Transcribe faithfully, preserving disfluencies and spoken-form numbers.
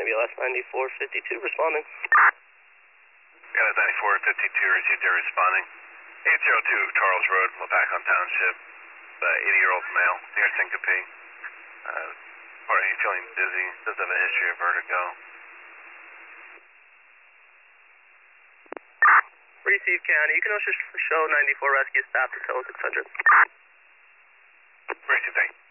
W L S ninety-four fifty-two responding. Yeah, that's ninety-four fifty-two received there responding. eight zero two Charles Road, Wapakon Township. The eighty-year-old male near syncope. Uh, or he's feeling dizzy. Does have a history of vertigo. Receive County. You can also show ninety-four rescue staff to tow six hundred. Receive, thank you.